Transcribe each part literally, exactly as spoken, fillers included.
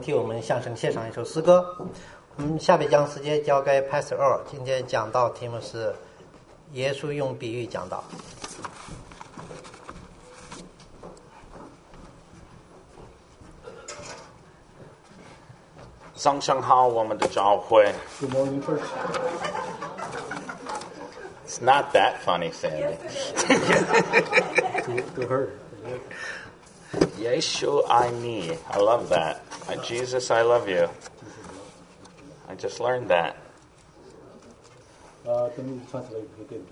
替我们相声献上一首诗歌。我们下面将时间交给 Pastor Earl， 今天讲道题目是耶稣用比喻讲道。 早上好，我们的教会。 Good morning, church. It's not that funny, Sandy. To her. 耶稣爱你. I love that. Uh, Jesus, I love you. I just learned that. Uh, let me translate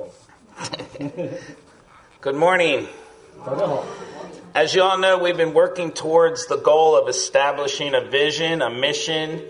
the Good morning. 早上好。 As you all know, we've been working towards the goal of establishing a vision, a mission,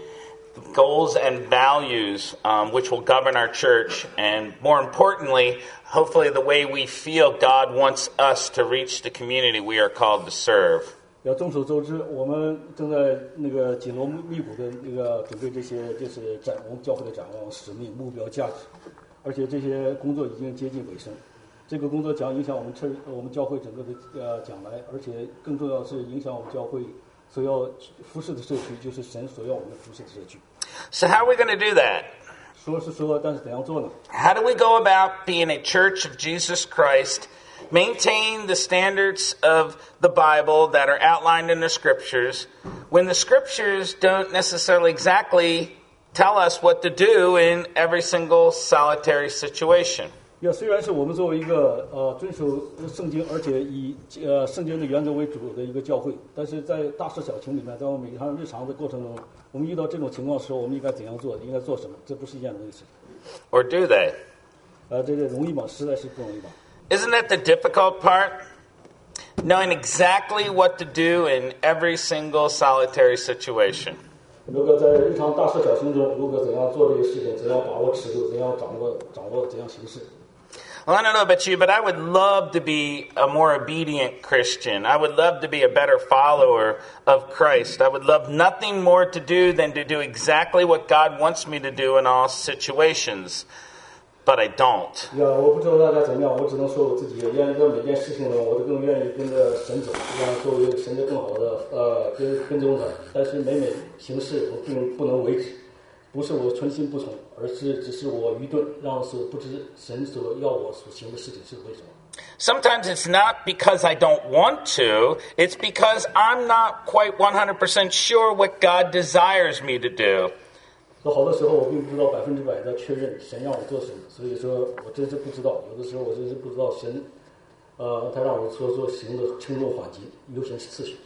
goals and values, um, which will govern our church. And more importantly, hopefully the way we feel God wants us to reach the community we are called to serve. 要众所周知，我们正在那个紧锣密鼓的那个准备这些，就是展我们教会的展望、使命、目标、价值，而且这些工作已经接近尾声。这个工作将影响我们车我们教会整个的呃将来，而且更重要的是影响我们教会所要服侍的社区，就是神所要我们服侍的社区。 So how are we going to do that? 说是说，但是怎样做呢？ How do we go about being a church of Jesus Christ, maintain the standards of the Bible that are outlined in the scriptures, when the scriptures don't necessarily exactly tell us what to do in every single solitary situation? 呀，虽然是我们作为一个呃遵守圣经，而且以呃圣经的原则为主的一个教会，但是在大事小情里面，在我们每天日常的过程中，我们遇到这种情况的时候，我们应该怎样做？应该做什么？这不是一件容易事。 Or do they? 呃，这个容易吗？实在是不容易吧。 Isn't that the difficult part? Knowing exactly what to do in every single solitary situation. 如果在日常大事小情中，如果怎样做这个事情，怎样把握尺度，怎样掌握掌握怎样行事。 Well, I don't know about you, but I would love to be a more obedient Christian. I would love to be a better follower of Christ. I would love nothing more to do than to do exactly what God wants me to do in all situations. But I don't. 呀，我不知道大家怎么样，我只能说我自己，愿意在每件事情中，我都更愿意跟着神走，这样作为神的更好的呃跟跟踪他。但是每每行事，我并不能为止。 不是我存心不从，而是只是我愚钝，让所不知神所要我所行的事情是为什么。 Sometimes it's not because I don't want to, it's because I'm not quite one hundred percent sure what God desires me to do. 所以好多时候我并不知道百分之百的确认神让我做什么，所以说我真是不知道。有的时候我真是不知道神，呃，他让我所做行的轻重缓急、优先次序。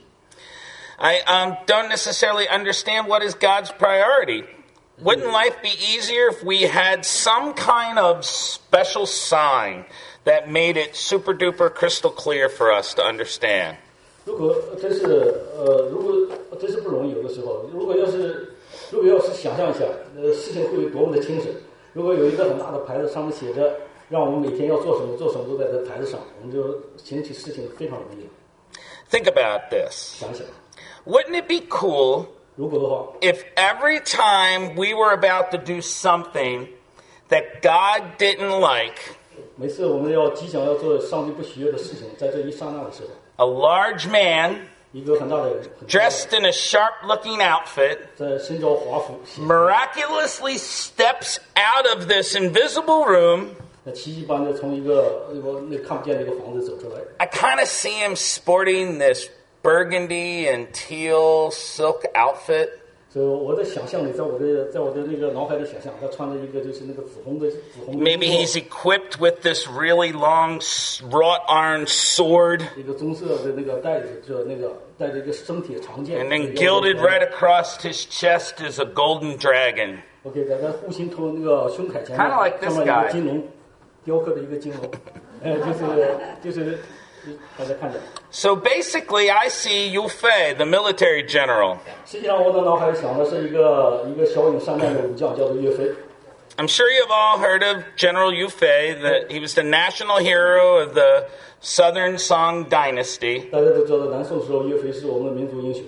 I um, don't necessarily understand what is God's priority. Wouldn't life be easier if we had some kind of special sign that made it super duper crystal clear for us to understand? 如果真是呃，如果真是不容易，有的时候，如果要是如果要是想象一下，呃，事情会有多么的清楚。如果有一个很大的牌子，上面写着让我们每天要做什么，做什么都在这牌子上，我们就行起事情非常容易。 Think about this. 想想， Wouldn't it be cool 如果的话， if every time we were about to do something that God didn't like, 每次我们要即将要做上帝不喜悦的事情，在这一刹那的时候， a large man 一个很大的人，很大的 dressed in a sharp-looking outfit 在身着华服， miraculously steps out of this invisible room. 那奇迹般的从一个那个那看不见的一个房子走出来。 I kind of see him sporting this burgundy and teal silk outfit. 所以我的想象里，在我的在我的那个脑海里想象，他穿着一个就是那个紫红的紫红的衣服。 Maybe he's equipped with this really long wrought iron sword 一个棕色的那个带子，就那个带着一个生铁长剑。 and then gilded right across his chest is a golden dragon. OK， 在他护心头那个胸铠前面， Kinda like this 上面有 guy. 个金龙，雕刻的一个金龙，哎，就是就是大家看着。 So basically, I see Yu Fei, the military general. 实际上，我的脑海里想的是一个一个骁勇善战的武将，叫做岳飞。 I'm sure you've all heard of General Yu Fei. That he was the national hero of the Southern Song Dynasty. 大家都知道，南宋时候岳飞是我们的民族英雄。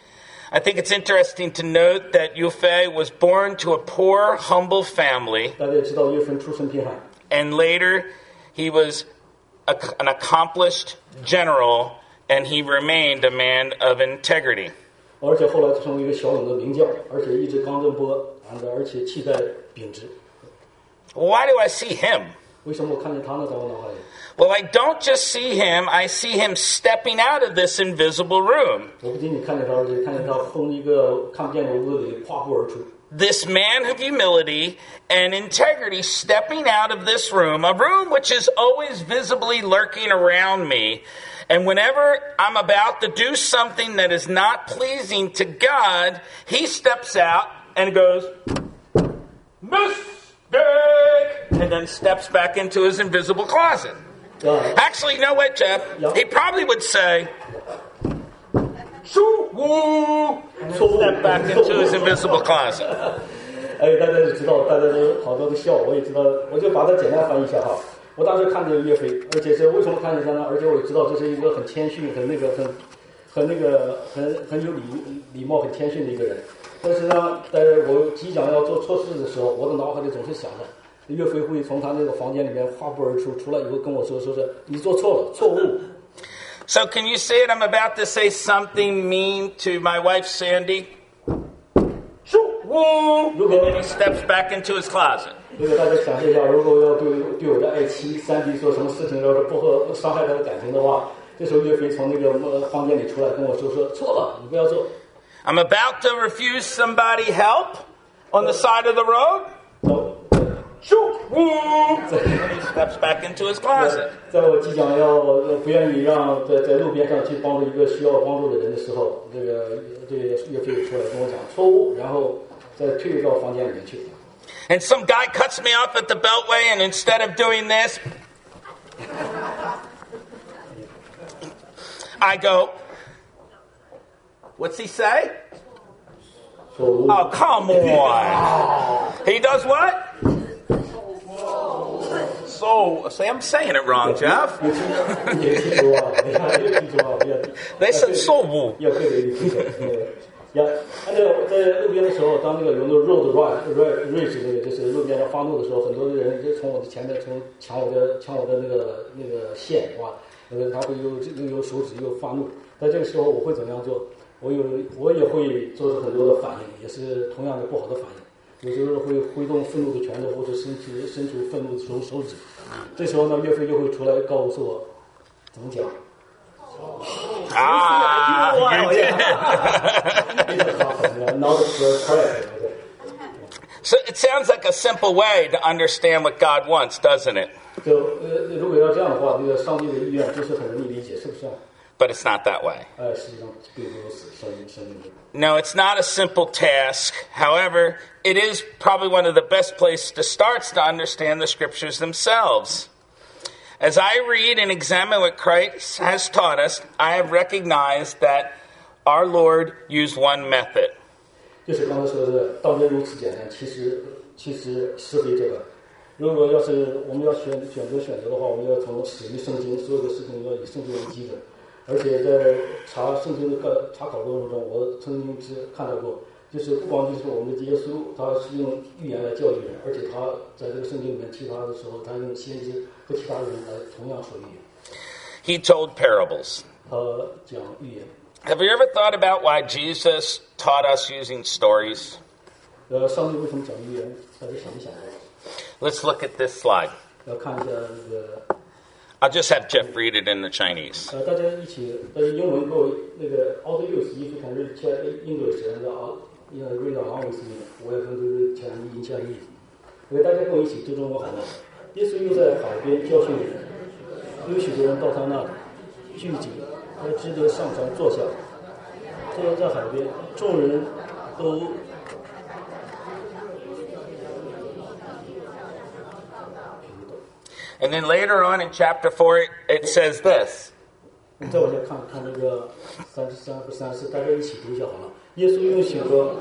I think it's interesting to note that Yu Fei was born to a poor, humble family, 大家也知道，岳飞出身贫寒， and later he was a, an accomplished general, and he remained a man of integrity. 而且后来成为一个小勇的名将，而且一直刚正不阿，而且气概秉直。 Why do I see him? 为什么我看见他呢？在我脑海里？ Well, I don't just see him, I see him stepping out of this invisible room. 我不仅仅看见他，而且看见他从一个看不见的屋子里跨步而出。 This man of humility and integrity stepping out of this room, a room which is always visibly lurking around me. And whenever I'm about to do something that is not pleasing to God, he steps out and goes, mistake, and then steps back into his invisible closet. Yeah. Actually, no, wait, Jeff. Yeah. He probably would say, shoo-woo, and then step back into his invisible closet. 哎，大家就知道，大家都好多都笑，我也知道，我就把它简单翻译一下哈。我当时看见岳飞，而且是为什么看见他呢？而且我也知道这是一个很谦逊、很那个、很、很那个、很很有礼礼貌、很谦逊的一个人。但是呢，在我即将要做错事的时候，我的脑海里总是想着，岳飞会从他那个房间里面划步而出，出来以后跟我说，说是你做错了，错误。 So can you see it? I'm about to say something mean to my wife, Sandy. Shoo-woo, and then he steps back into his closet. 如果大家想象一下，如果要对对我的爱妻三弟说什么事情，要是不和伤害他的感情的话，这时候岳飞从那个房间里出来跟我说说错了，你不要做。 I'm about to refuse somebody help on the side of the road. Shoo-woo, and then he steps back into his closet. 在我即将要不愿意让在在路边上去帮助一个需要帮助的人的时候，这个这个岳飞出来跟我讲错误，然后再退到房间里面去。 And some guy cuts me off at the beltway, and instead of doing this, I go, what's he say? Oh, come on. He does what? So, see, I'm saying it wrong, Jeff. They said so. 呀，按照在路边的时候，当那个有那个 road rage rage 那个就是路边上发怒的时候，很多的人就从我的前面从抢我的抢我的那个那个线，哇，那个他会又又有手指又发怒。在这个时候，我会怎么样做？我有我也会做出很多的反应，也是同样的不好的反应。有时候会挥动愤怒的拳头，或者伸出伸出愤怒的手手指。这时候呢，岳飞就会出来告诉我怎么讲。 Ah, you did. So it sounds like a simple way to understand what God wants, doesn't it? 就呃，如果要这样的话，那个上帝的意愿就是很容易理解，是不是啊？ But it's not that way. 哎，实际上并不如此，上帝上帝。 No, it's not a simple task. However, it is probably one of the best places to start to understand the scriptures themselves. As I read and examine what Christ has taught us, I have recognized that our Lord used one method. 就是刚才说的，道理如此简单，其实其实是非这个。如果要是我们要选选择选择的话，我们要从始于圣经，所有的事情要以圣经为基准。而且在查圣经的个查考过程中，我曾经是看到过，就是不光就是我们的耶稣，他是用预言来教育人，而且他在这个圣经里面其他的时候，他用先知和其他人来同样说预言。 He told parables. 他讲预言。 Have you ever thought about why Jesus taught us using stories? 呃，上帝为什么讲预言？大家想没想过？ Let's look at this slide. 要看一下那个。 I'll just have Jeff read it in the Chinese. 呃，大家一起，呃，英文给我那个 audio use if you can read English and uh, you know, read along with me. 我也跟这个讲一下意思。给大家跟我一起读中文好吗？耶稣又在海边教训人，有许多人到他那里聚集，他值得上船坐下。坐在海边，众人都。 And then later on in chapter four, it, it says this. 再往下看看那个三十三和三十，大家一起读一下好了。耶稣用许多。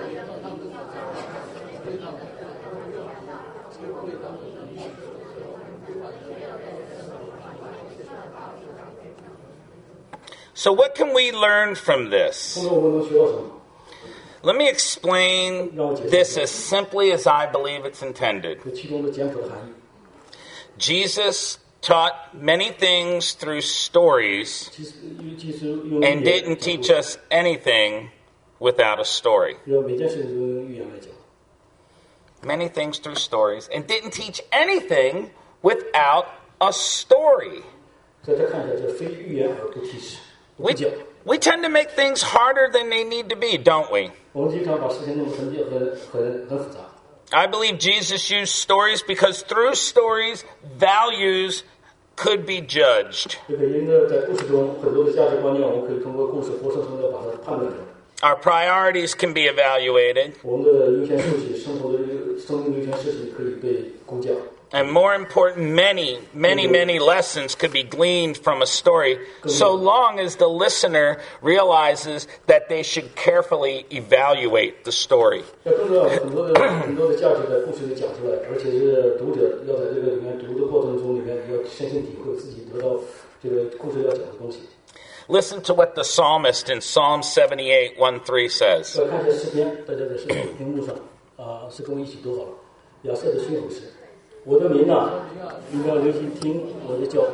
So what can we learn from this? 我们能学到什么？ Let me explain this as simply as I believe it's intended. 这其中的简朴的含义。 Jesus taught many things through stories and didn't teach us anything without a story. 要每件事情都用寓言来讲。 Many things through stories, and didn't teach anything without a story. 在这看起来，这非寓言而不提示，不 We, 讲。 we tend to make things harder than they need to be, don't we? 我们经常把事情弄得很很很很复杂。 I believe Jesus used stories because through stories, values could be judged. 这个因着在故事中很多的价值观念，我们可以通过故事活生生的把它判断出来。 Our priorities can be evaluated. 我们的优先顺序，生活的生命优先顺序可以被估价。 And more important, many, many, many lessons could be gleaned from a story, so long as the listener realizes that they should carefully evaluate the story. 要更重要的很多的很多的价值在故事里讲出来，而且是读者要在这个里面读的过程中里面要深深体会自己得到这个故事要讲的东西。 Listen to what the psalmist in Psalm seventy-eight, one through three says. 要看一下诗篇，大家在视频屏幕上啊，是跟我一起读好了。亚瑟的训诲诗。 我的民啊，你要留心听我的教，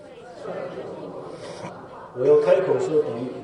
我要开口说比喻。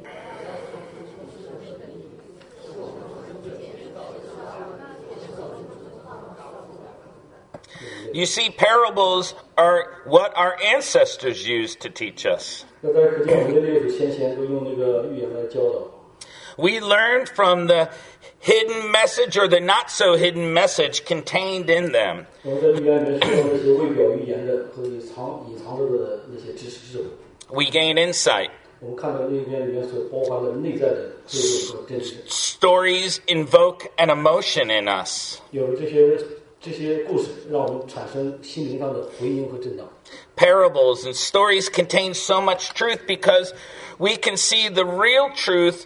You see, parables are what our ancestors used to teach us. 那大家可见，我们的历史先贤都用那个寓言来教导。 We learned from the hidden message or the not so hidden message contained in them. 我们在寓言里面学到那些未表寓言的和隐藏隐藏着的那些知识智慧。 We gain insight. 我们看到那篇里面所包含的内在的智慧和真实。 Stories invoke an emotion in us. 有这些这些故事，让我们产生心灵上的回应和震荡。 Parables and stories contain so much truth because we can see the real truth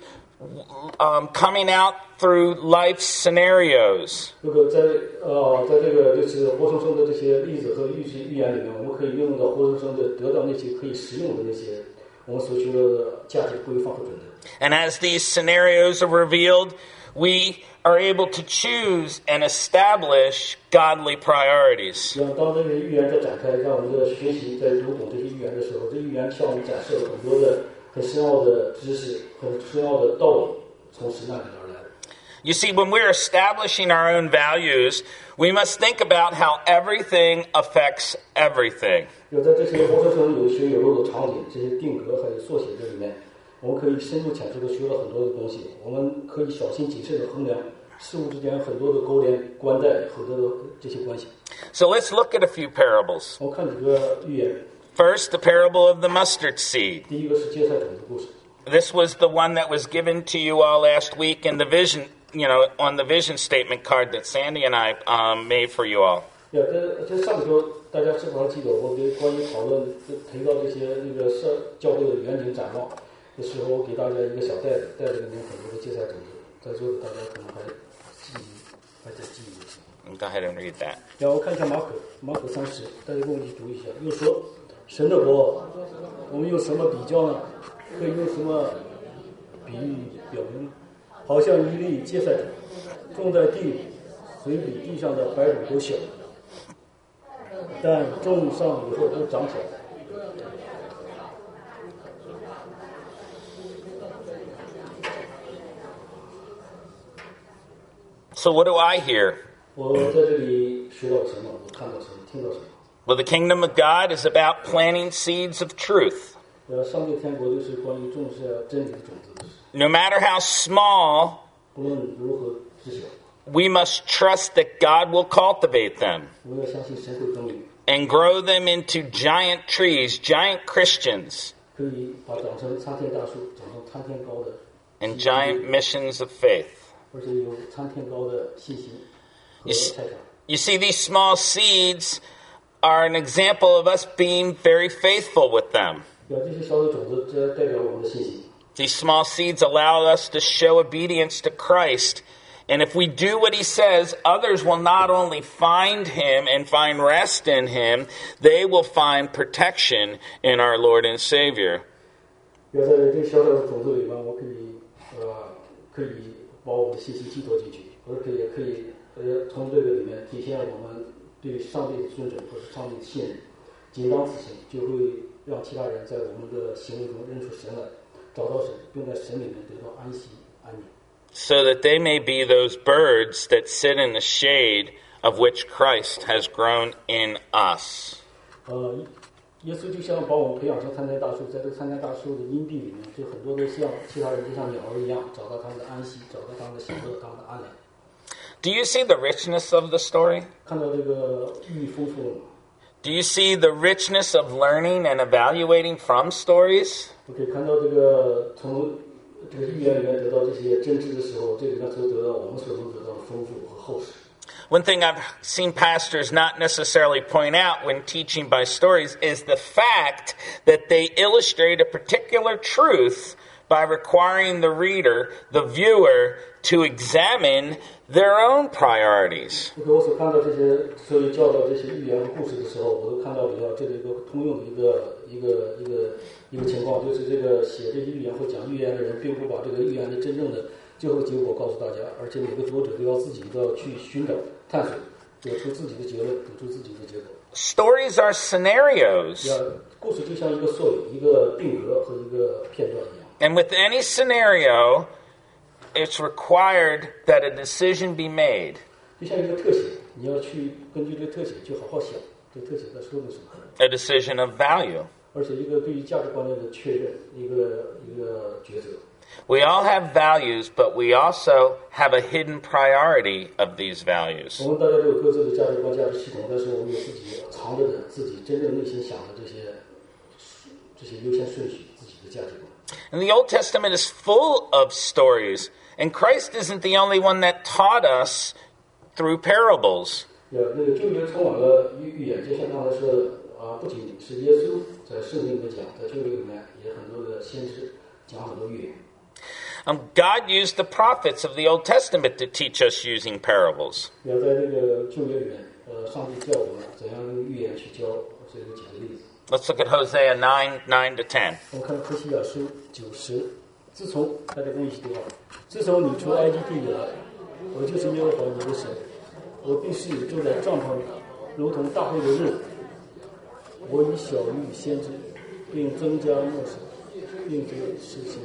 um, coming out through life's scenarios. 这个在呃，在这个就是活生生的这些例子和寓寓言里面，我们可以应用到活生生的，得到那些可以实用的那些我们所学的价值规范和准则。 And as these scenarios are revealed, we are able to choose and establish godly priorities. 让当这些寓言在展开，让我们的学习在读懂这些寓言的时候，这寓言向我们展示了很多的很深奥的知识、很深奥的道理，从神那里而来的。 You see, when we're establishing our own values, we must think about how everything affects everything. 要在这些活生生有血有肉的场景、这些定格还有缩写这里面，我们可以深入浅出的学了很多的东西。我们可以小心谨慎的衡量事物之间很多的勾连、关带很多的这些关系。 So let's look at a few parables. 我看几个寓言。 First, the parable of the mustard seed. 第一个是芥菜种子故事。 This was the one that was given to you all last week in the vision, you know, on the vision statement card that Sandy and I um, made for you all. 呀，这这上周大家是否还记得我给关于讨论提到这些那个社教会的远景展望的时候，我给大家一个小袋子，袋子里面很多的芥菜种子，在座的大家可能还记忆还在记忆。 Go ahead and read that. 然后看一下马可，马可三十，大家跟我一起读一下。又说，神的国，我们用什么比较呢？可以用什么比喻表明？好像一粒芥菜种，种在地里，虽比地上的白种都小，但种上以后都长起来。 So what do I hear? 我在这里学到什么？我看到什么？听到什么？ Well, the kingdom of God is about planting seeds of truth. 呃，上帝天国就是关于种下真理的种子。 No matter how small, 不论如何知晓， we must trust that God will cultivate them 我要相信神会耕耘， and grow them into giant trees, giant Christians, 可以把长成参天大树，长成参天高的， and giant missions of faith. 而且有参天高的信心和 You see, 菜场。 you see, these small seeds are an example of us being very faithful with them. 呀，这些小的种子，这代表我们的信心。 These small seeds allow us to show obedience to Christ. And if we do what he says, others will not only find him and find rest in him, they will find protection in our Lord and Savior. 要在这小小的种子里面，我可以呃，可以把我们的信心寄托进去，而且也可以呃，从这个里面体现我们对上帝的尊重和上帝的信任。仅当此行，就会让其他人在我们的行为中认出神来，找到神，并在神里面得到安息安宁。 so that they may be those birds that sit in the shade of which Christ has grown in us. 呃，耶稣就像把我们培养成参天大树，在这个参天大树的荫蔽里面，就很多都像其他人，就像鸟儿一样，找到他们的安息，找到他们的享乐，他们的安良。 Do you see the richness of the story? 看到这个寓意丰富了吗？ Do you see the richness of learning and evaluating from stories? 我可以看到这个从这个寓言里面得到这些真知的时候，这里面所得到我们所能得到的丰富和厚实。 One thing I've seen pastors not necessarily point out when teaching by stories is the fact that they illustrate a particular truth by requiring the reader, the viewer, to examine their own priorities. 我所看到这些，所以教导这些寓言和故事的时候，我都看到比较这个一个通用的一个一个一个一个情况，就是这个写这些寓言或讲寓言的人，并不把这个寓言的真正的最后结果告诉大家，而且每个读者都要自己都要去寻找、探索，得出自己的结论，得出自己的结果。 Stories are scenarios. 要故事就像一个缩影、一个定格和一个片段一样。 And with any scenario, it's required that a decision be made. 就像一个特写，你要去根据这个特写去好好想，这个特写在说明什么。 A decision of value. 而且一个对于价值观念的确认，一个一个抉择。 We all have values, but we also have a hidden priority of these values. 我们大家都有各自的价值观、价值系统，但是我们有自己藏着的、自己真正内心想的这些这些优先顺序，自己的价值观。 And the Old Testament is full of stories, and Christ isn't the only one that taught us through parables. 那个旧约充满了寓言，就像刚才说的啊，不仅是耶稣在圣经里面讲，在旧约里面也很多的先知讲很多寓言。 Um, God used the prophets of the Old Testament to teach us using parables. 要在这个旧约里面，呃，上帝教我们怎样用寓言去教，所以我举个例子。 Let's look at Hosea nine, nine to ten. 我们看何西阿书九十，自从大家跟我一起读好，自从你出埃及地以来，我就是耶和华你的神，我必使你住在帐篷里，如同大会的日子。我以小玉先知，并增加墨水，并这实行。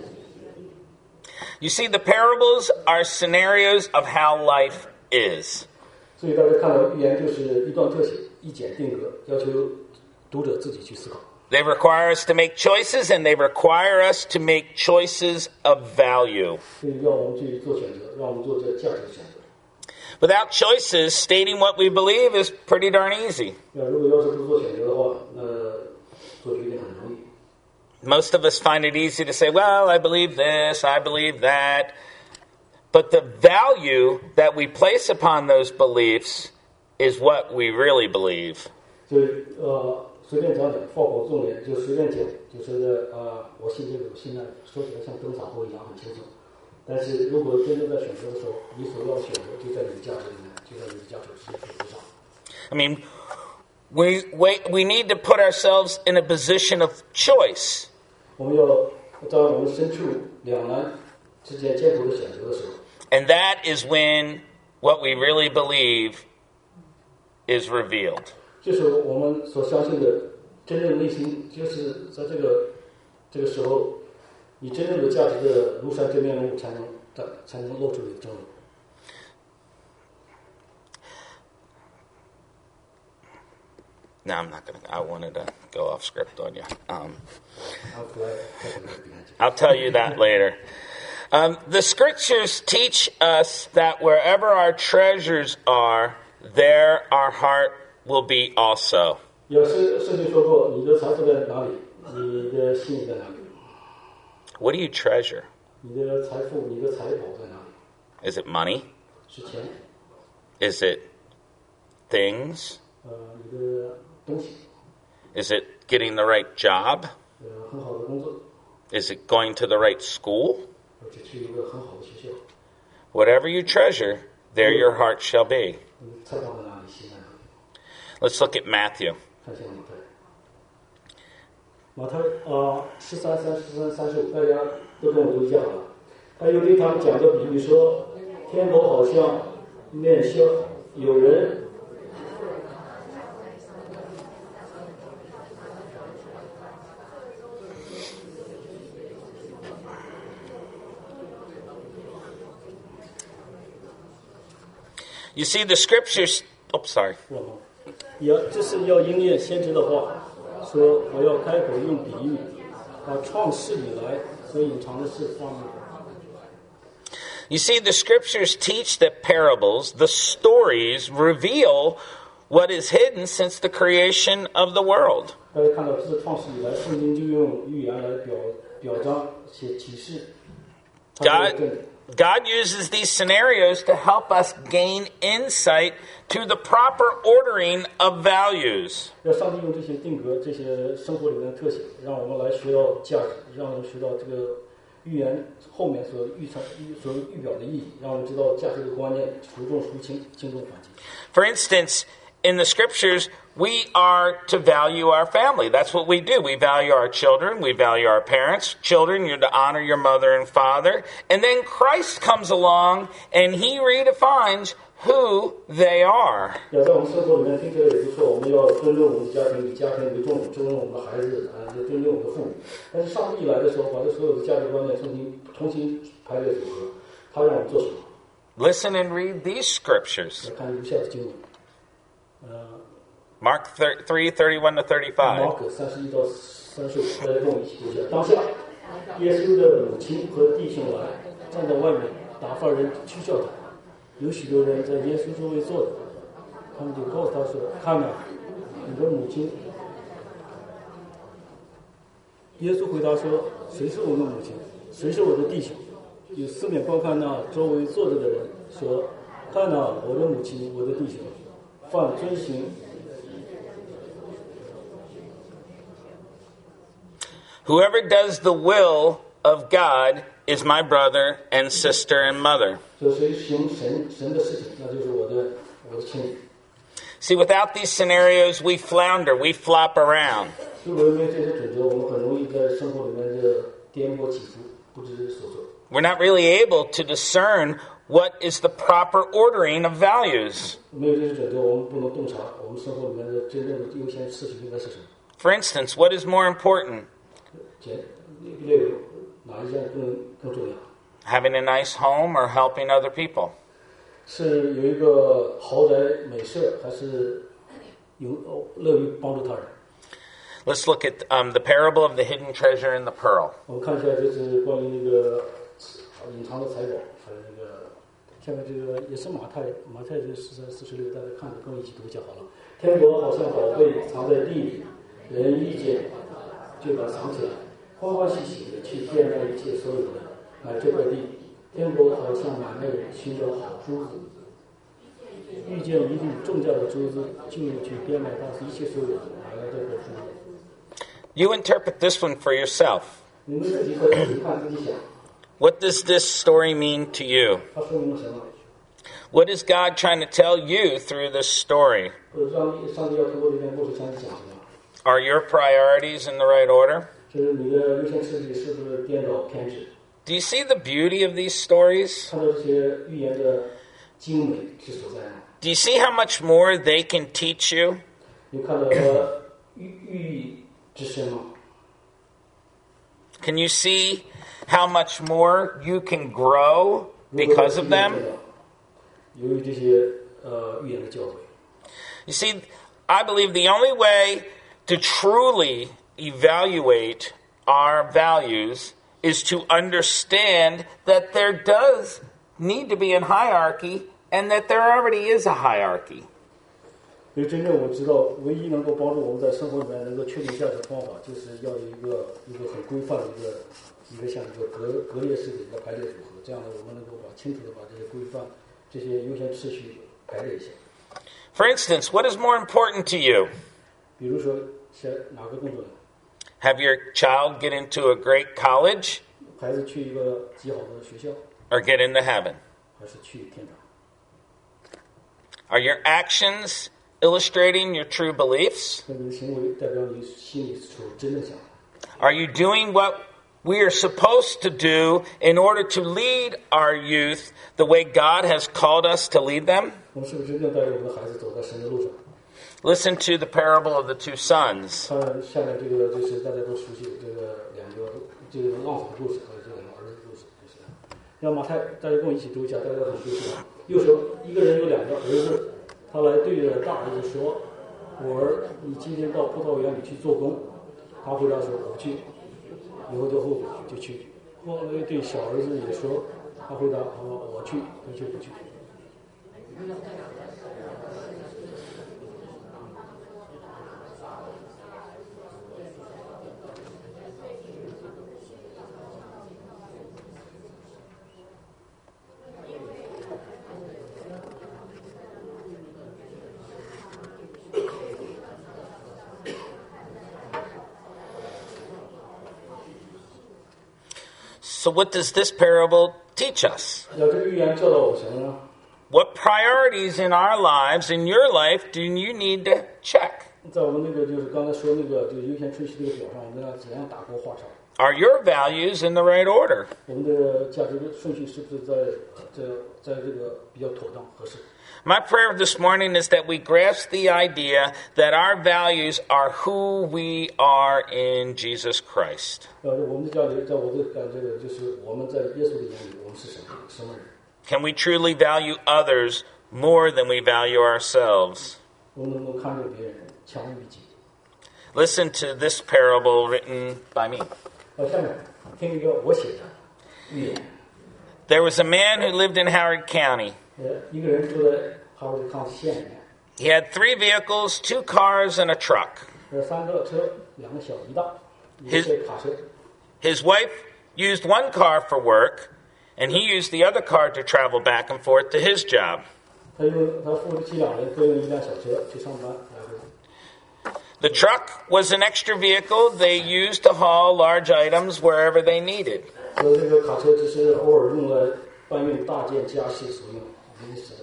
You see, the parables are scenarios of how life is. 所以大家看到寓言就是一段特写，一剪定格，要求读者自己去思考。 They require us to make choices, and they require us to make choices of value. 所以让我们去做选择，让我们做这价值的选择。 Without choices, stating what we believe is pretty darn easy. 那如果要是不做选择的话，那做决定很容易。 Most of us find it easy to say, well, I believe this, I believe that. But the value that we place upon those beliefs is what we really believe. 所以呃，随便讲讲，放火重点就随便讲，就是呃，我信这个，我信那个，说起来像灯洒锅一样很轻松。但是如果真正在选择的时候，你所要选择就在你的价值里面，就在你的价值选择上。 I mean, we, we, we need to put ourselves in a position of choice. 我们要在我们身处两难之间艰苦的选择的时候。 And that is when what we really believe is revealed. 就是我们所相信的真正内心，就是在这个这个时候，你真正的价值的庐山真面目才能才能露出你的真容。 No, I'm not going to. I wanted to go off script on you. Um, I'll tell you that later. Um, the scriptures teach us that wherever our treasures are, there our heart will be also. 有圣圣经说过，你的财富在哪里，你的心在哪里。 What do you treasure? 你的财富，你的财宝在哪里？ Is it money? 是钱。 Is it things? 呃，你的东西。 Is it getting the right job? 呃，很好的工作。 Is it going to the right school? 而且去一个很好的学校。 Whatever you treasure, there your heart shall be. 你财宝在哪里，心在哪里？ Let's look at Matthew. 看一下马太。马太啊，十三、三十三、三十五，大家都跟我读一下啊。他又对他们讲个比喻说，天国好像面笑，有人。 You see, the scriptures... Oh, sorry. 要这是要应验先知的话，说我要开口用比喻，把创世以来所隐藏的事发明。 You see, the scriptures teach that parables, the stories, reveal what is hidden since the creation of the world. 大家看到，自创世以来，圣经就用寓言来表表彰写启示。 God, God uses these scenarios to help us gain insight to the proper ordering of values. 要上帝用这些定格、这些生活里面的特性，让我们来学到价值，让我们学到这个寓言后面所预成、所预表的意义，让我们知道价值的观念，孰重孰轻，轻重缓急。 For instance, in the scriptures, we are to value our family. That's what we do. We value our children. We value our parents. Children, you're to honor your mother and father. And then Christ comes along and he redefines who they are. 要在我们生活里面听起来也不错，我们要尊重我们的家庭，以家庭为重，尊重我们的孩子，啊，也尊重我们的父母。但是上帝来的时候，把这所有的价值观念重新重新排列组合，他让我们做什么？ Listen and read these scriptures. 看如下的经文，呃。 Mark three, thirty-one to thirty-five. 马可三十一到三十五，大家跟我一起读一下。当下，耶稣的母亲和弟兄来，站在外面，打发人去叫他。有许多人在耶稣周围坐着，他们就告诉他说：“看哪，你的母亲。”耶稣回答说：“谁是我的母亲？谁是我的弟兄？”有四面观看那周围坐着的人，说：“看哪，我的母亲，我的弟兄，犯遵行。” Whoever does the will of God is my brother and sister and mother. See, without these scenarios, we flounder, we flop around. We're not really able to discern what is the proper ordering of values. For instance, what is more important? Having a nice home or helping other people? Let's look at um, the parable of the hidden treasure and the pearl. You interpret this one for yourself. What does this story mean to you? What is God trying to tell you through this story? Are your priorities in the right order? Do you see the beauty of these stories? Do you see how much more they can teach you? Can you see how much more you can grow because of them? You see, I believe the only way to truly evaluate our values is to understand that there does need to be a hierarchy and that there already is a hierarchy. 因为真正我知道，唯一能够帮助我们在生活里面能够确定价值的方法，就是要有一个一个很规范的一个一个像一个格格列式的一个排列组合，这样呢，我们能够把清楚的把这些规范、这些优先次序排列一下。 For instance, what is more important to you? 比如说，是哪个更重要？ Have your child get into a great college? 孩子去一个极好的学校， Or get into heaven? 还是去天堂？ Are your actions illustrating your true beliefs? 那你的行为代表你心里所真正想的。 Are you doing what we are supposed to do in order to lead our youth the way God has called us to lead them? 我们是不是真正带领我们的孩子走在神的路上？ Listen to the parable of the two sons. 看下面这个就是大家都熟悉的这个两个这个浪子的故事和这个儿子的故事，就是像马太，大家跟我一起读一下，大家很熟悉。又说，一个人有两个儿子，他来对着大儿子说：“我儿，你今天到葡萄园里去做工。”他回答说：“我不去。”以后就后悔，就去。后来对小儿子也说，他回答：“我我去，我就不去。” So what does this parable teach us? 要这个寓言教导我什么呢？ What priorities in our lives, in your life, do you need to check? 在我们那个就是刚才说那个就是优先顺序这个表上，我们要怎样打勾画叉？ Are your values in the right order? 我们的价值的顺序是不是在在在这个比较妥当合适？ My prayer this morning is that we grasp the idea that our values are who we are in Jesus Christ. 呃，我们的价值，在我的感觉里，就是我们在耶稣的眼里，我们是什么什么人？ Can we truly value others more than we value ourselves? 我们能够看重别人，强于己。 Listen to this parable written by me. 呃，下面听一个我写的寓言。 There was a man who lived in Howard County. 呃，一个人住在哈尔康县里面， He had three vehicles, two cars, and a truck. 有三个车，两个小一大，一个是卡车。 His wife used one car for work, and he used the other car to travel back and forth to his job. 他用他夫妻两人各用一辆小车去上班来回。 The truck was an extra vehicle they used to haul large items wherever they needed. 所以这个卡车只是偶尔用来搬运大件家事所用，临时的。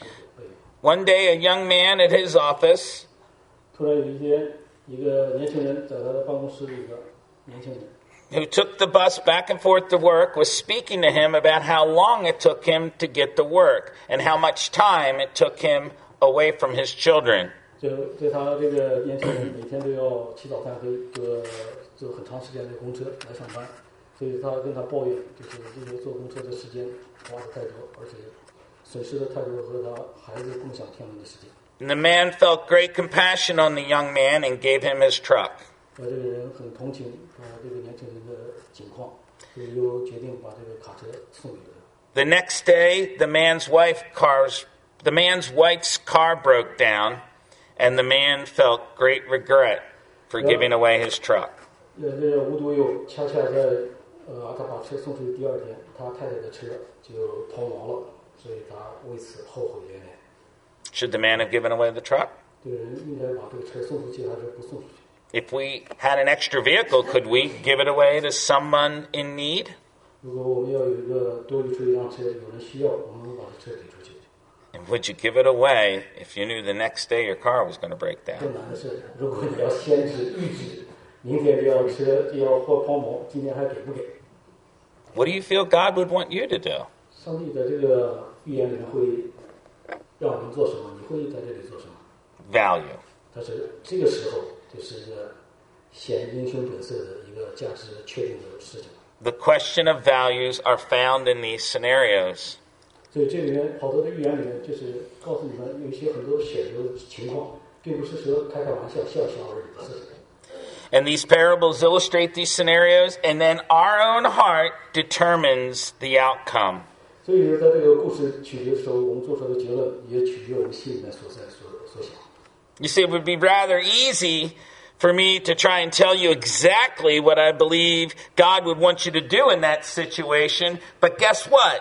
One day, a young man at his office 突然有一天，一个年轻人在他的办公室里，一个年轻人。 who took the bus back and forth to work was speaking to him about how long it took him to get to work and how much time it took him away from his children. 就对他这个年轻人每天都要起早贪黑，坐坐很长时间的公车来上班，所以他跟他抱怨，就是这个坐公车的时间花的太多，而且损失了太多和他孩子共享天伦的时间。 And the man felt great compassion on the young man and gave him his truck. 呃，这个人很同情啊、呃、这个年轻人的情况，所以又决定把这个卡车送给他。 The next day, the man's wife cars, the man's wife's car broke down, and the man felt great regret for giving away his truck. 呃，这个无独有，恰恰在呃他把车送出去第二天，他太太的车就抛锚了，所以他为此后悔连连。 Should the man have given away the truck? 这个人应该把这个车送出去，还是不送出去？ If we had an extra vehicle, could we give it away to someone in need? 如果我们要有一个多余出一辆车，有人需要，我们把这车给出去。 And would you give it away if you knew the next day your car was going to break 更 down? 难的是，如果你要先知预知，明天就要车就要或抛锚，今天还给不给？ What do you feel God would want you to do? 上帝在这个预言里面会让我们做什么？你会在这里做什么？ Value. 但是这个时候就是一个显英雄本色的一个价值确定的事情。 The question of values are found in these scenarios. 所以这里面好多的预言里面，就是告诉你们有一些很多选择的情况，并不是说开开玩笑、笑笑而已的事情。 And these parables illustrate these scenarios, and then our own heart determines the outcome. 所以在这个故事取决的时候，我们做出的结论也取决我们心里面所在所所想。 You see, it would be rather easy for me to try and tell you exactly what I believe God would want you to do in that situation, but guess what?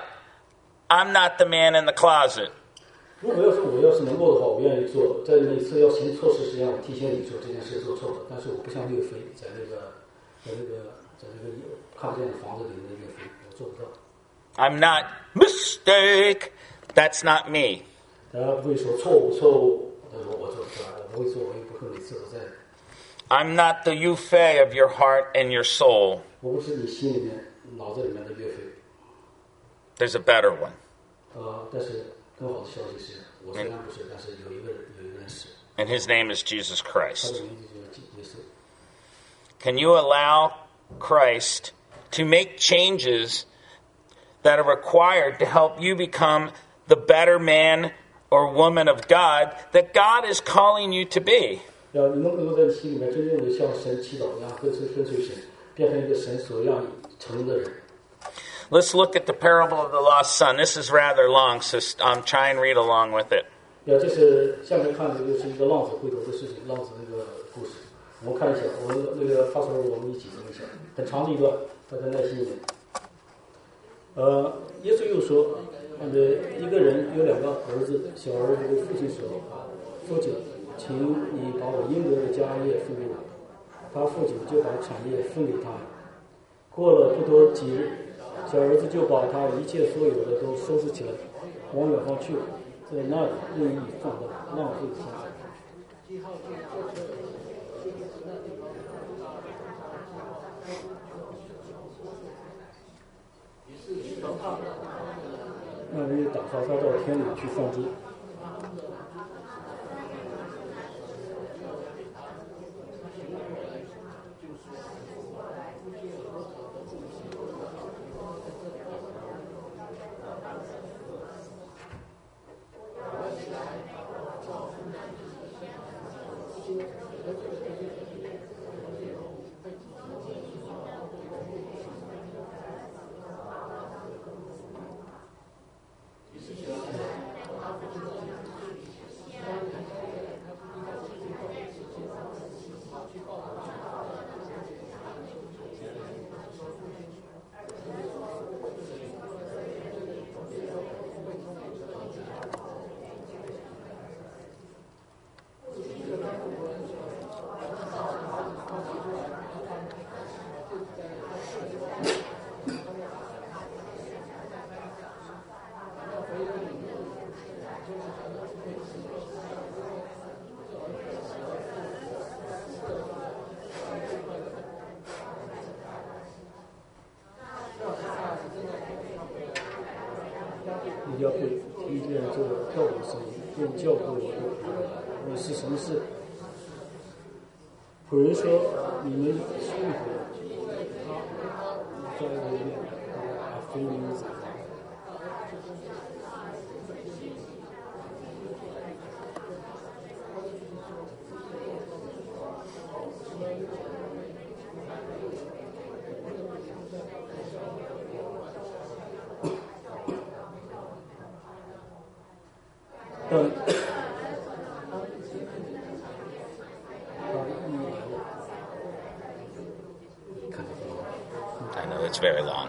I'm not the man in the closet. 如果要是我要是能够的话，我愿意做。在每次要行错事之前，我提醒你说这件事做错了。但是我不像岳飞，在那个在那个在那个看不见的房子里面的岳飞，我做不到。 I'm not mistake. That's not me. 大家不会说错误错误，但是我做不出来，我不会做，我也不会每次都在。 I'm not the Yufei of your heart and your soul. 我不是你心里面脑子里面的岳飞。 There's a better one. 呃，但是更好的消息是，我虽然不是，但是有一个人有一个人是， And his name is Jesus 他 Christ. 的名字就是耶稣。 Can you allow Christ to make changes that are required to help you become the better man or woman of God that God is calling you to be. 要你能够在心里面真正的向神祈祷一样，跟随跟随神，变成一个神所让你成的人。 Let's look at the parable of the lost son. This is rather long, so um, try and read along with it. 要这是下面看的就是一个浪子回头的事情，浪子那个故事。我们看一下，我们那个发时候我们一起读一下，很长的一段，大家耐心一点。呃，耶稣又说，呃，一个人有两个儿子，小儿子对父亲说：“父亲，请你把我应得的家业分给我。”他父亲就把产业分给他。过了不多几日，小儿子就把他一切所有的都收拾起来，往远方去了，在那里任意放荡，浪费天财。那人就打发他到田里去放猪。你要会听见这跳舞的声音，便教会我的问是什么事。仆人说：“你们舒服。”他在里面啊，非名字。但 I know it's very long.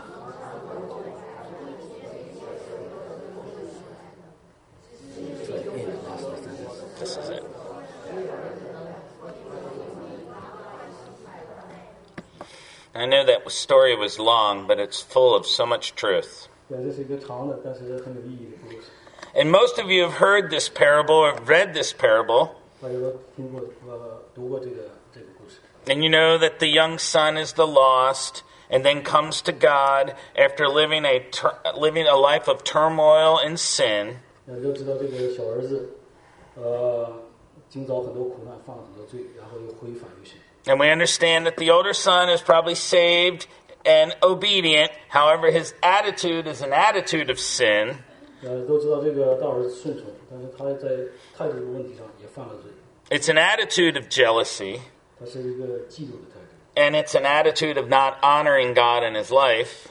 This is it. I know that story was long, but it's full of so much truth. And most of you have heard this parable or read this parable. And you know that the young son is the lost and then comes to God after living a ter- living a life of turmoil and sin. And we understand that the older son is probably saved and obedient. However, his attitude is an attitude of sin. It's an attitude of jealousy. And it's an attitude of not honoring God in his life.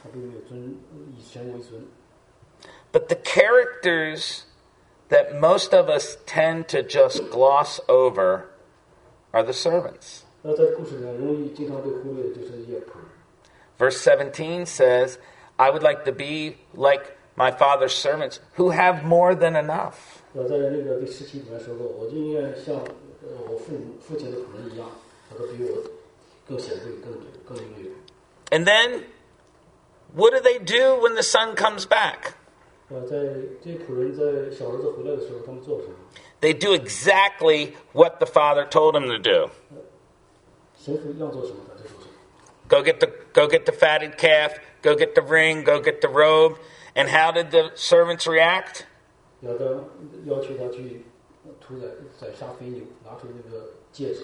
But the characters that most of us tend to just gloss over are the servants. Verse seventeen says, I would like to be like my father's servants who have more than enough. And then, what do they do when the son comes back? They do exactly what the father told them to do. Go get the go get the fatted calf, go get the ring, go get the robe. And how did the servants react?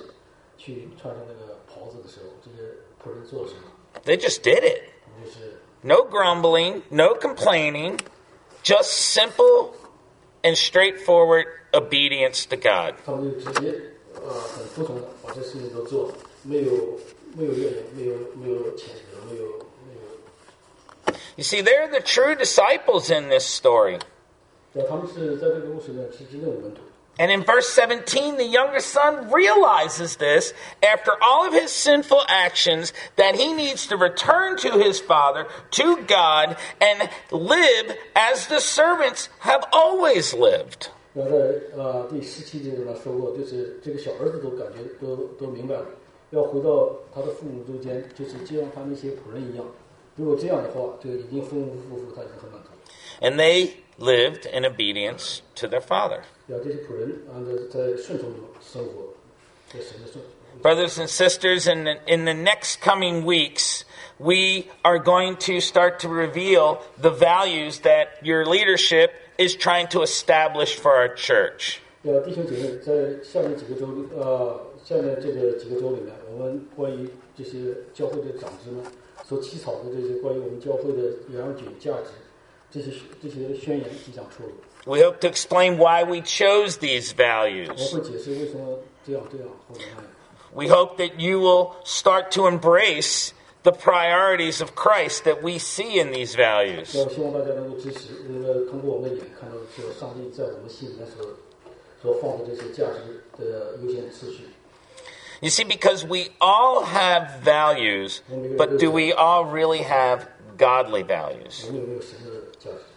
They just did it. no grumbling, no complaining, just simple and straightforward obedience to God. 他们就直接呃很服从的把这事情都做了，没有没有怨言，没有没有谴责，没有没有。 You see, they're the true disciples in this story. 对，他们是在这个故事里面是真正的门徒。 And in verse seventeen, the younger son realizes this after all of his sinful actions that he needs to return to his father, to God, and live as the servants have always lived. 那在呃第十七节中呢说过，就是这个小儿子都感觉都都明白了，要回到他的父母中间，就是就像他那些仆人一样。如果这样的话，就已经丰丰富富，他已经很满足。 And they lived in obedience to their father. 要这些仆人按照在顺从中生活，在神的顺。 Brothers and sisters, in the, in the next coming weeks, we are going to start to reveal the values that your leadership is trying to establish for our church. 要弟兄姐妹，在下面几个周里，呃，下面这个几个周里面，我们关于这些教会的长子们所起草的这些关于我们教会的良举价值，这些这些宣言即将出炉。 We hope to explain why we chose these 我 values. 会解释为什么这样这样或者那样。 We hope that you will start to embrace the priorities of Christ that we see in these values. 要希望大家能够支持，那个通过我们的眼看到说上帝在我们心里面所所放的这些价值的优先次序。 You see, because we all have values, but do we all really have godly values? 我们有没有神的价值？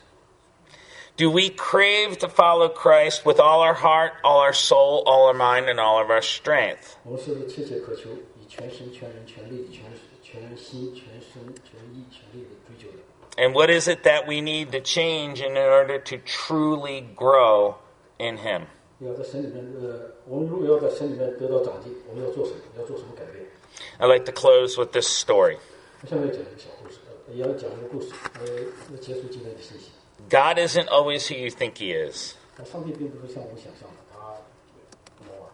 Do we crave to follow Christ with all our heart, all our soul, all our mind, and all of our strength? 我们是不是切切渴求以全身、全人、全力、全全心、全身、全意、全力的追求的？ And what is it that we need to change in order to truly grow in Him? 要在神里面，呃，我们如果要在神里面得到长进，我们要做什么？要做什么改变？ I'd like to close with this story. 我下面讲一个小故事，呃，也要讲一个故事，呃，要结束今天的信息。 God isn't always who you think He is. 那上帝并不是像我们想象的，他偶尔。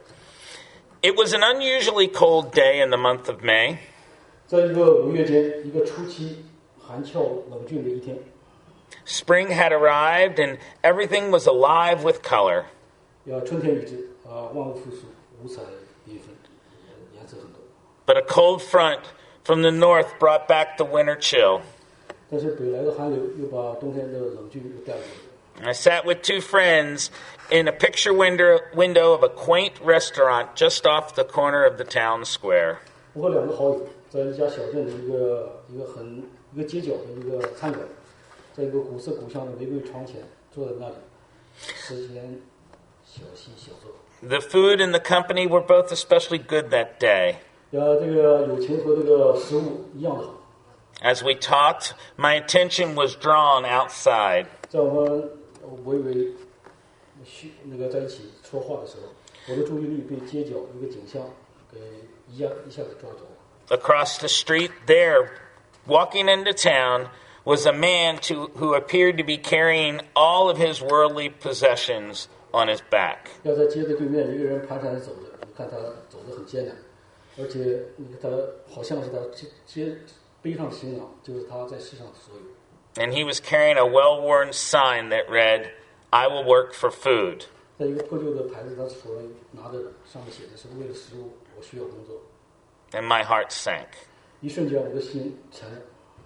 It was an unusually cold day in the month of May. 在一个五月间，一个初期寒峭冷峻的一天， Spring had arrived and everything was alive with color. 要春天已至，啊、万物复苏，五彩缤纷，呃颜色很多。 But a cold front from the north brought back the winter chill. 但是北来的寒流又把冬天的冷峻又带回来。 I sat with two friends in a picture window, window of a quaint restaurant just off the corner of the town square. 我和两个好友在一家小镇的一个一个很一个街角的一个餐馆，在一个古色古香的玫瑰窗前坐在那里，时间小息小坐。 The food and the company were both especially good that day. 呃，这个友情和这个食物一样的好。 As we talked, my attention was drawn outside. 在我们微微虚那个在一起说话的时候，我的注意力被街角一个景象给一下一下给抓走了。 Across the street there, walking into town, was a man to, who appeared to be carrying all of his worldly possessions on his back. 要在街的对面，一个人蹒跚走着，你看他走得很艰难，而且你看他好像是他街街背上行囊，就是他在世上的所有。 And he was carrying a well-worn sign that read, I will work for food. 在一个破旧的牌子，他手里拿着，上面写的是为了食物，我需要工作。 And my heart sank. 一瞬间，我的心沉了。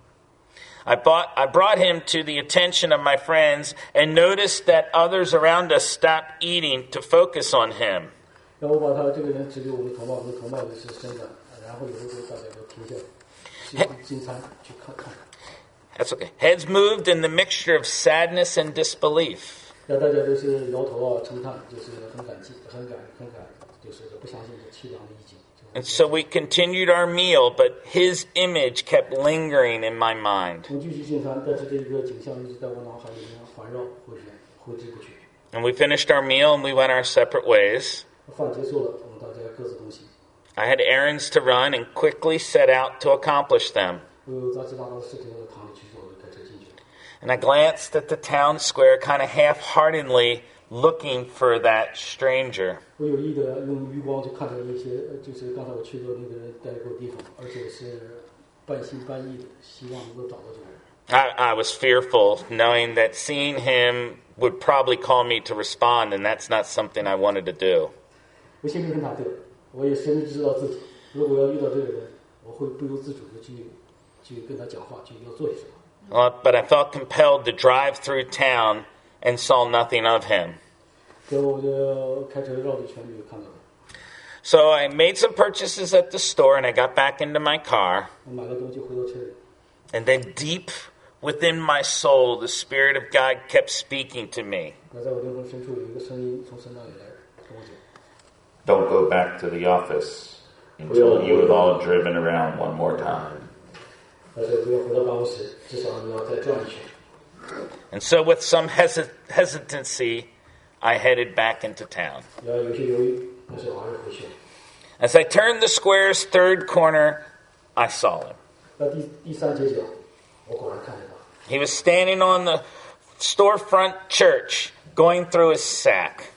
I, bought, I brought him to the attention of my friends and noticed that others around us stopped eating to focus on him. 然后我把他这个人指给我们同伴，我们同伴就是伸展，然后有时候大家都停下来，吃进餐去看看。 That's okay. Heads moved in the mixture of sadness and disbelief. 那大家都是摇头啊，称叹，就是很感激，很感很感，就是不相信这凄凉的意境。 And so we continued our meal, but his image kept lingering in my mind. 我们继续进餐，但是这个景象一直在我脑海里面环绕回旋，挥之不去。 And we finished our meal and we went our separate ways. 饭结束了，我们大家各自东西。 I had errands to run and quickly set out to accomplish them. 我有杂七杂八的事情要堂里去做，我就开车进去了。 And I glanced at the town square kind of half-heartedly looking for that stranger. 我有意的用余光去看着那些，呃就是刚才我去过那个人待过的地方，而且是半信半疑的，希望能够找到这个人。 I, I was fearful, knowing that seeing him would probably call me to respond, and that's not something I wanted to do. 我心里很忐忑，我也深知道自己，如果要遇到这个人，我会不由自主的去去跟他讲话，去要做些什么。 Uh, but I felt compelled to drive through town and saw nothing of him. 所以我就开车绕着圈没有看到他。 So I made some purchases at the store, and I got back into my car. 我买了东西回到车里， And then deep within my soul, the Spirit of God kept speaking to me. 那在我灵魂深处有一个声音从神那里来跟我讲。 Don't go back to the office until you have all driven around one more time. And so with some hesi- hesitancy, I headed back into town. As I turned the square's third corner, I saw him. He was standing on the storefront church, going through his sack.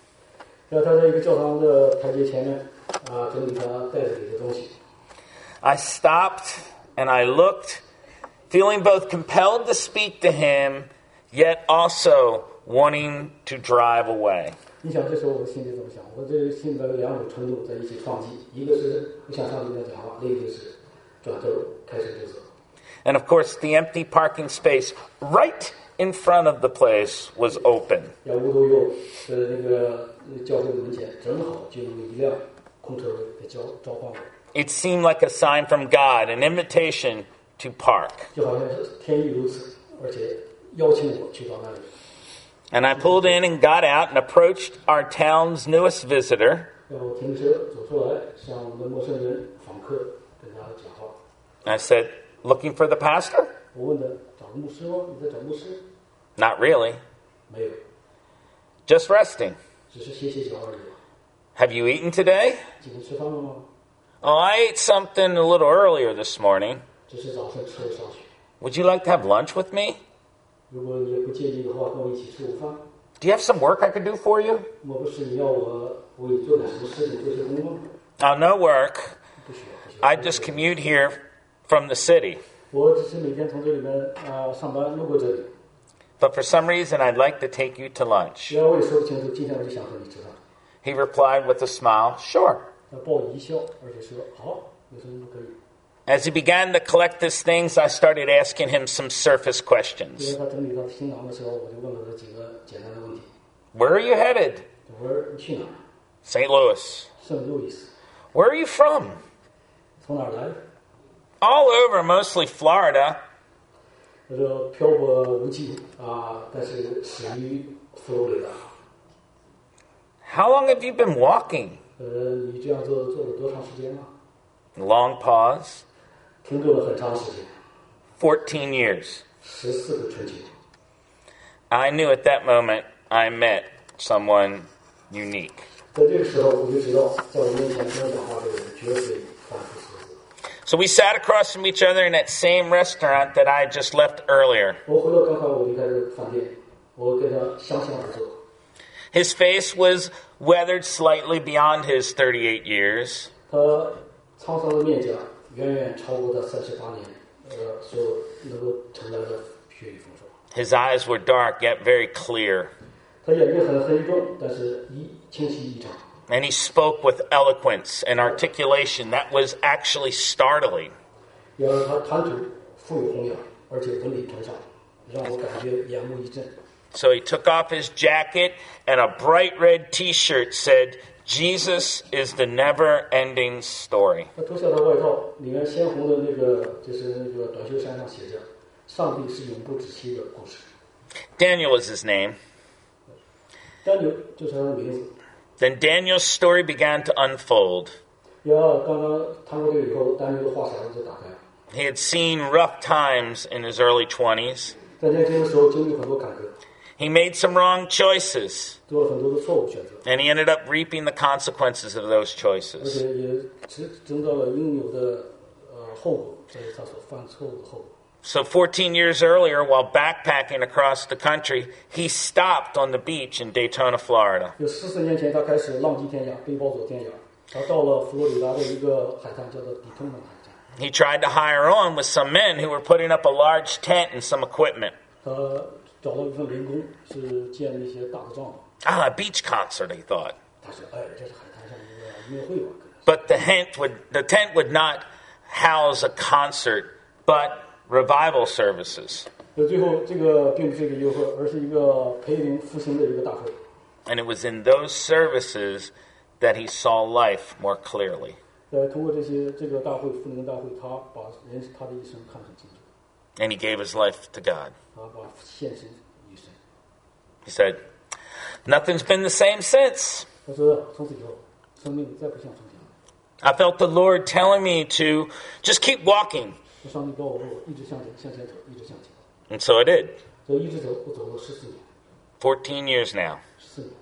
I stopped and I looked, feeling both compelled to speak to him, yet also wanting to drive away. 你想，这时候我心里怎么想？我这心里边有两种程度在一起放弃，一个是不想上去跟他讲话，另一个是转头开车就走。 And of course, the empty parking space right in front of the place was open. 要无独有的那个教会门前正好就有一辆空车在召召唤我， It seemed like a sign from God, an invitation to park. 就好像是天意如此，而且邀请我去到那里。 And I pulled in and got out and approached our town's newest visitor. 然后停车走出来，向我们的陌生人访客跟他讲话。 I said, "Looking for the pastor?" 我问他找牧师吗？你在找牧师？ Not really. 没有， Just resting. 只是歇歇脚而已。 Have you eaten today? 今天吃饭了吗？ Oh, I ate something a little earlier this morning. 只是早上吃了少许。 Would you like to have lunch with me? 如果你也不介意的话，跟我一起吃午饭。 Do you have some work I could do for you? 莫不是你要我为你做点什么事情，做些工作吗？ Oh, no work. 不需要，不需要。 I just commute here from the city. 我只是每天从这里面啊、上班路过这里。 But for some reason, I'd like to take you to lunch. 虽然我也说不清楚，今天我就想和你吃饭。 He replied with a smile, "Sure." 他报以一笑，而且说好，有什么不可以？ As he began to collect his things, I started asking him some surface 因为 questions. 他整理他的行囊的时候，我就问了他几个简单的问题。 Where are you headed? 我说你去哪儿？ Saint Louis. 圣路易斯。 Where are you from? 从哪儿来？ All over, mostly Florida. 他说漂泊无际啊，但是始于佛罗里达。 How long have you been walking? 呃，你这样做做了多长时间了？ Long pause. 停顿了很长时间， fourteen years. 十四个春节。 I knew at that moment I met someone unique. 在这个时候，我就知道，在我面前跟我讲话的人绝非凡夫俗子。 So we sat across from each other in that same restaurant that I had just left earlier. 我回到刚才我离开这个饭店，我跟他相向而坐。 His face was weathered slightly beyond his thirty-eight years. 他沧桑的面颊远远超过他三十八年，呃，所能够承担的血雨风霜。 His eyes were dark yet very clear. 他眼睛很黑重，但是一清晰异常。 And he spoke with eloquence and articulation that was actually startling. 然而他谈吐富有弘扬，而且文理通畅，让我感觉眼目一震。 So he took off his jacket and a bright red T-shirt said, "Jesus is the never-ending story." 他脱下他外套，里面鲜红的那个就是那个短袖衫上写着“上帝是永不止息的故事”。 Daniel was his name. 丹牛就是他的名字。 Then Daniel's story began to unfold. 然后刚刚谈过这个以后，丹牛的话匣子就打开了。 He had seen rough times in his early twenties. 在年轻的时候经历很多坎坷， He made some wrong choices, 做了很多的错误选择， and he ended up reaping the consequences of those 而 choices. 且也只征到了应有的呃后果，这是他所犯错误的后果。 So fourteen years earlier, while backpacking across the country, he stopped on the beach in Daytona, Florida. 有十四年前，他开始浪迹天涯，背包走天涯。他到了佛罗里达的一个海滩，叫做底特曼海滩。 he tried to hire on with some men who were putting up a large tent and some equipment. 他找到一份零工，是建了一些大的帐篷。 Ah, a beach concert, he thought. 他说：“哎，这是海滩上一个音乐会吧？” But the tent would the tent would not house a concert, but revival services. 那最后，这个并不是一个音乐会，而是一个培灵复兴的一个大会。 And it was in those services that he saw life more clearly. 呃，通过这些这个大会复灵大会，他把人他的一生看得很清楚， And he gave his life to God. 他把献身于神。 He said, "Nothing's been the same since. 他说：“从此以后，生命再不像从前了。 I felt the Lord telling me to just keep walking." 上帝告我说，一直向前，向前走，一直向前。 And so I did. 所以一直走，我走了十四年， fourteen years now. 十四年。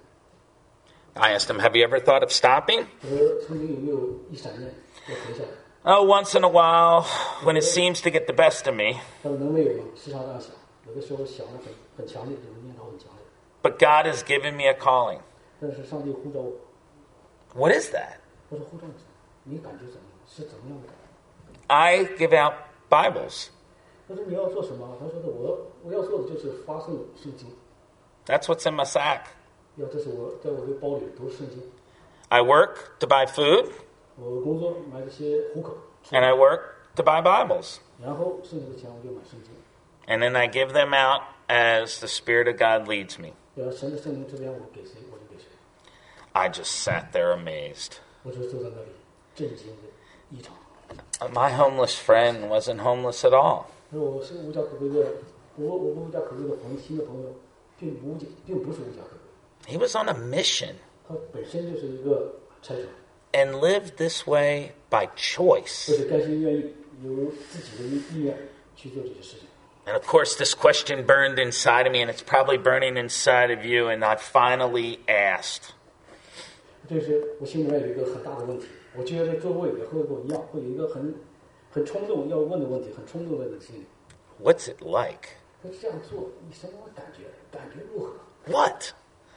I asked him, "Have you ever thought of stopping?" 我说：曾经有没有一闪念要停下来？ Oh, once in a while, when it seems to get the best of me. 他说：能没有吗？时常这样想，有的时候想的很很强烈，有的念头很强烈。 But God has given me a calling. 但是上帝呼召我， What is that? 我说呼召你什么？你感觉怎么样？是怎么样的感觉？ I give out Bibles. 他说你要做什么？他说的我我要做的就是发送圣经， That's what's in my sack. 要这是我在我的包里都是圣经。 I work to buy food, 我工作买这些糊口， and I work to buy Bibles. 然后剩下的钱我就买圣经。 And then I give them out as the Spirit of God leads me. 呃，神的圣灵这边我给谁我就给谁。 I just sat there amazed. 我就坐在那里，震惊的异常。 My homeless friend wasn't homeless at all. 而我是无家可归的，我我无家可归的朋友，新的朋友，并不无家，并不是无家可归， He was on a mission 他本身就是一个差传， and lived this way by 而 choice. 且甘心愿意由自己的意愿去做这些事情。 And of course, this question burned inside of me, and it's probably burning inside of you. And I finally asked, 这是我心里面有一个很大的问题，我觉得周围也会跟我一样，会有一个很很冲动要问的问题，很冲动的你心里。 "What's it like?" 他这样做，你什么感觉？感觉如何？ What?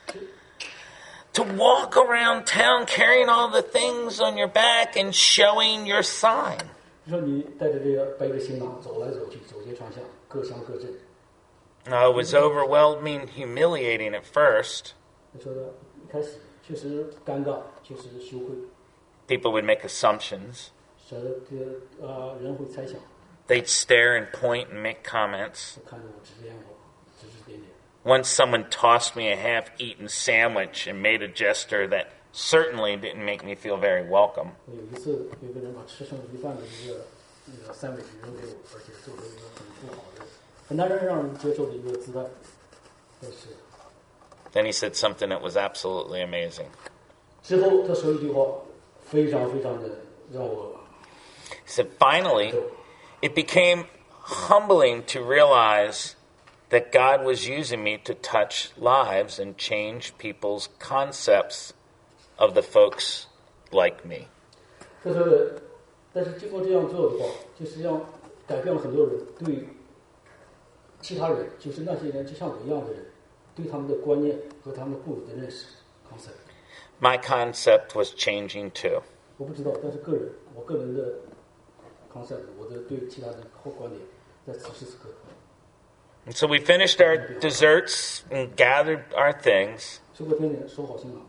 To walk around town carrying all the things on your back and showing your sign. 就说你带着这个背着行囊走来走去，走街串巷，各乡各镇。 Now, it was overwhelming, humiliating at first. 他说的一开始确实尴尬，确实羞愧， People would make assumptions. 使得这个啊人会猜想， They'd stare and point and make comments. 看着我指点我，指指点点。 Once someone tossed me a half-eaten sandwich and made a gesture that certainly didn't make me feel very welcome. 我有一次有个人把吃剩一饭的一个那个三文治扔给我，而且做了一个很不好的、很难让人接受的一个姿态。但是 Then he said something that was absolutely amazing. 之后他说一句话，非常非常的让我 He said, finally, it became humbling to realize that God was using me to touch lives and change people's concepts of the folks like me. 他说的，但是经过这样做的话，就是让改变了很多人对其他人，就是那些人就像我一样的人，对他们的观念和他们固有的认识 concept。 My concept was changing too. 我不知道，但是个人，我个人的 concept， 我的对其他人的观点，在此时此刻。 And so we finished our desserts and gathered our things. 吃过甜点，收好行囊，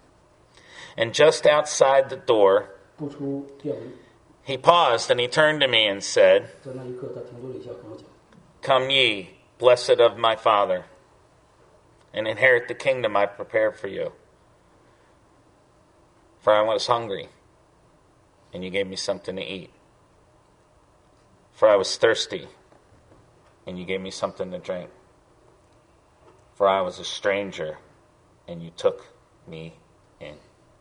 And just outside the door, 步出店门， he paused and he turned to me and said, 在那一刻，他停顿了一下，跟我讲 "Come ye, blessed of my Father, and inherit the kingdom I prepared for you. For I was hungry, and you gave me something to eat. For I was thirsty, and you gave me something to drink. For I was a stranger, and you took me in."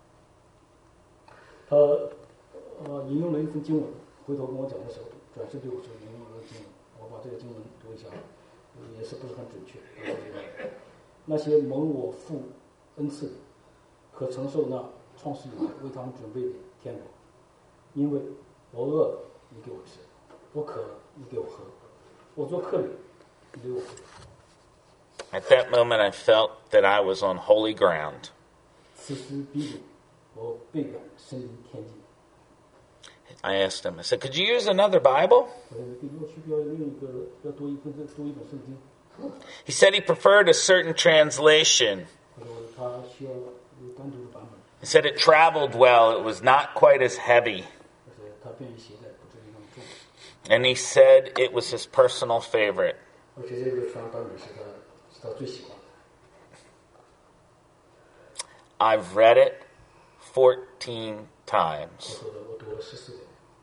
他呃引用了一份经文，回头跟我讲的时候，转身对我说引用了经文，我把这个经文读一下，也是不是很准确。那些蒙我父恩赐的，可承受那创世以来为他们准备的天国，因为我饿了，你给我吃；我渴了，你给我喝；我做客旅，你给我喝。 At that moment, I felt that I was on holy ground. 此时彼此，我倍感身临天境。 I asked him, I said, could you use another Bible? 我说你要需不要另一个要多一份多一本圣经？ He said he preferred a certain translation. 他说他需要有单独的版本， He said it traveled well. It was not quite as heavy. 但是他便于携带，不至于那么重。 And he said it was his personal favorite. 而且这个传版本是他是他最喜欢的。 I've read it fourteen times. 我说的我读了十四遍。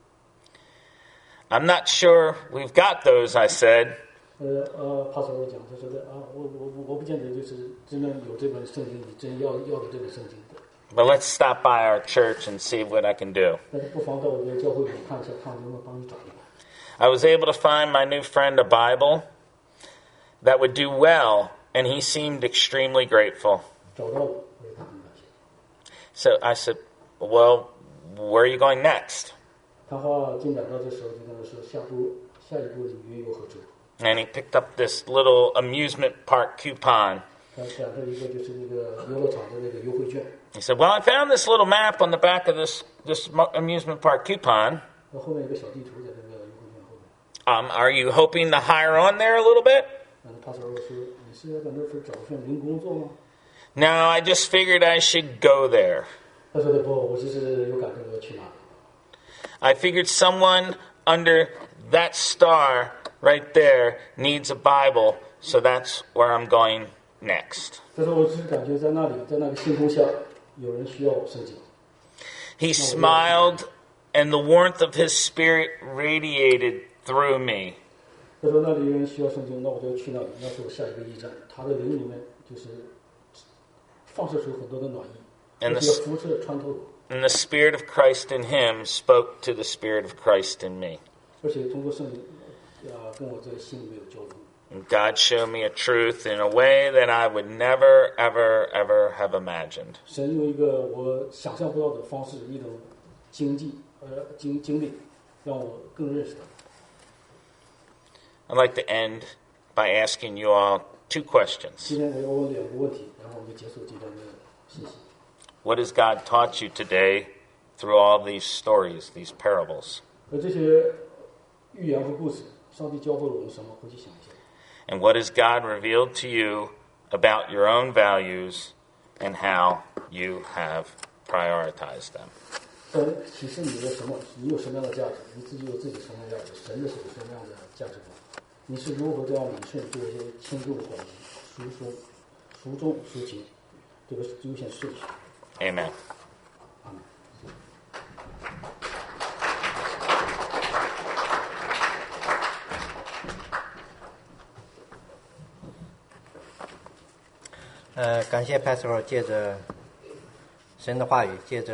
I'm not sure we've got those, I said. 呃呃，帕斯尔讲，他说的啊，我我我我不见得就是真的有这本圣经，你真要要的这本圣经的。 But let's stop by our church and see what I can do. 但是不妨到我们的教会里看一下，看能不能帮你找一个。 I was able to find my new friend a Bible that would do well, and he seemed extremely grateful. 找到了，我也很感谢。 So I said, well, where are you going next? 谈话进展到这时候，就跟他说下步下一步你约有何处？ And he picked up this little amusement park coupon. 他讲了一个就是那个游乐场的那个优惠券。 He said, well, I found this little map on the back of this, this mo- amusement park coupon. 那后面有个小地图在那个优惠券后面。 Um, are you hoping to hire on there a little bit? 然后帕斯尔说：“你是要在那份找份零工作吗 No, I just figured I should go there. ？” 他说的不，我就是有感觉我要去哪里。 I figured someone under that star right there needs a Bible, so that's where I'm going next. 他说我只是感觉在那里，在那个星空下，有人需要圣经。 He smiled, and the warmth of his spirit radiated through me. 他说那里有人需要圣经，那我就要去那里，那是我下一个驿站。他的灵里面就是放射出很多的暖意， And 而 the 且辐射穿透我， And the Spirit of Christ in him spoke to the Spirit of Christ in me. 而且通过圣灵，啊，跟我在心里面有交流。 And God showed me a truth in a way that I would never, ever, ever have imagined. 神用一个我想象不到的方式，一种经济呃经经历，让我更认识他。 I'd like to end by asking you all two questions. 今天我要问两个问题，然后我们就结束这段的信息。 What has God taught you today through all these stories, these parables? 而这些寓言和故事，上帝教会了我们什么？回去想一下。 And what has God revealed to you about your own values and how you have prioritized them? 神启示你的什么？你有什么样的价值？你自己有自己什么样的价值？神的是有什么样的价值观？你是如何这样理顺做一些轻重缓急、孰重孰重孰轻这个优先顺序？ Amen. 阿门。 呃，感谢 Pastor 借着神的话语，借着